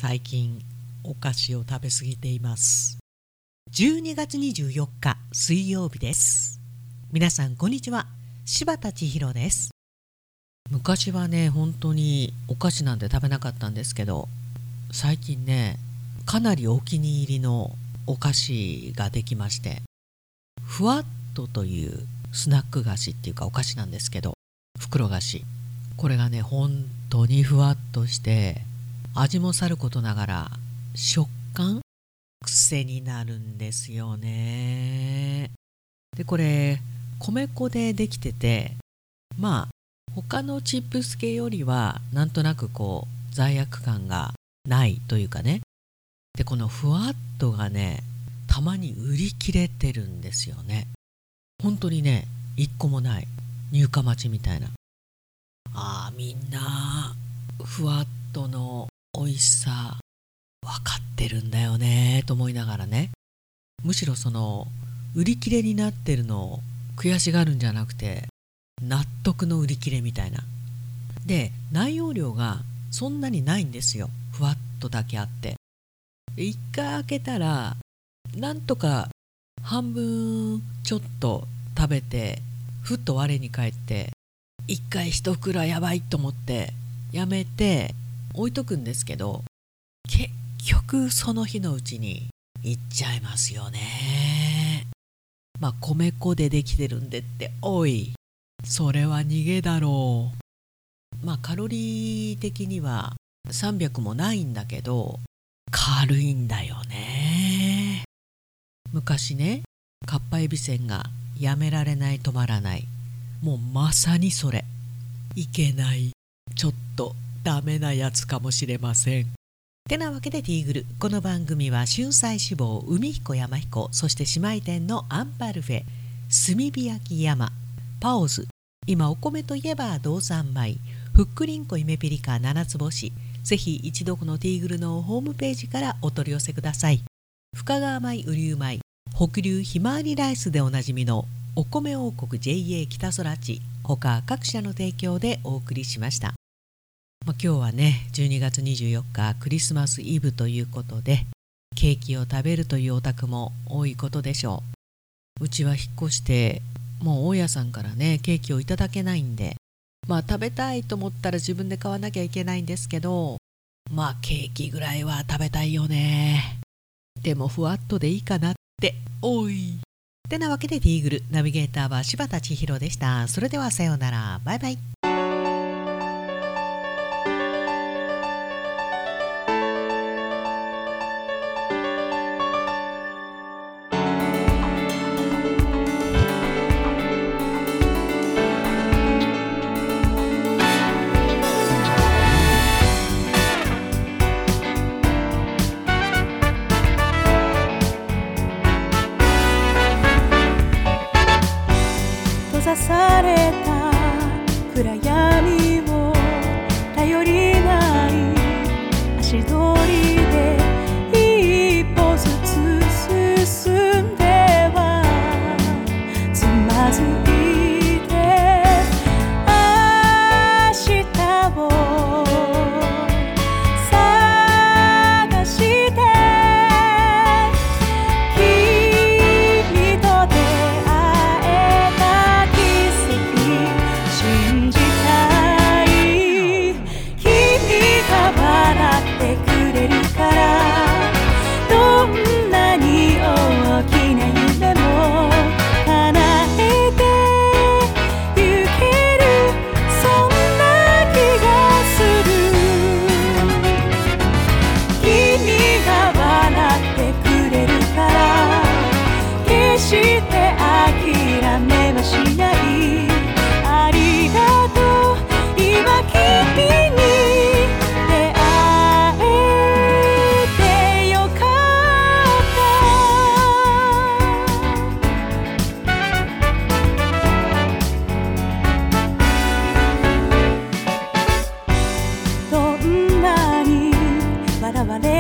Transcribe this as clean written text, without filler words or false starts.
最近お菓子を食べ過ぎています。12月24日水曜日です。皆さんこんにちは。柴田千尋です。昔はね、本当にお菓子なんて食べなかったんですけど、最近ね、かなりお気に入りのお菓子ができまして、ふわっとというスナック菓子っていうかお菓子なんですけど、袋菓子。これがね、本当にふわっとして味もさることながら食感癖になるんですよね。でこれ米粉でできてて、他のチップス系よりはなんとなく罪悪感がないというかね。でこのふわっとがね、たまに売り切れてるんですよね。本当にね、一個もない入荷待ちみたいな。みんなふわっとの美味しさ分かってるんだよねと思いながらね、むしろその売り切れになってるのを悔しがるんじゃなくて、納得の売り切れみたいな。で内容量がそんなにないんですよ。ふわっとだけあって、で一回開けたらなんとか半分ちょっと食べて、ふっと我に返って一回一袋はやばいと思ってやめて置いとくんですけど、結局その日のうちにいっちゃいますよね。米粉でできてるんでって、おいそれは逃げだろう。カロリー的には300もないんだけど軽いんだよね。昔ね、かっぱえびせんがやめられない止まらない、もうまさにそれ。いけない、ちょっとダメなやつかもしれません。てなわけでティーグル、この番組は春菜志望海彦山彦、そして姉妹店のアンパルフェ、炭火焼き山、パオズ、今お米といえば道産米、ふっくりんこ夢ピリカ七つ星。ぜひ一度このティーグルのホームページからお取り寄せください。深川米雨竜米、北流ひまわりライスでおなじみのお米王国 JA 北空地、他各社の提供でお送りしました。今日はね、12月24日クリスマスイブということで、ケーキを食べるというお宅も多いことでしょう。うちは引っ越してもう大家さんからね、ケーキをいただけないんで、食べたいと思ったら自分で買わなきゃいけないんですけど、ケーキぐらいは食べたいよね。でもふわっとでいいかなって、おい。てなわけでティーグル、ナビゲーターは柴田千尋でした。それではさようなら、バイバイ。 閉ざされた暗闇を頼りない足取りで一歩ずつ進んではつまずいて、明日を探して君と出会えた奇跡信じたい。君が笑ってくれるから、どんなに大きな夢も叶えてゆける、そんな気がする。君が笑ってくれるから、決して諦めはしない。ありがとう、今君に出会えてよかった。どんなに笑われ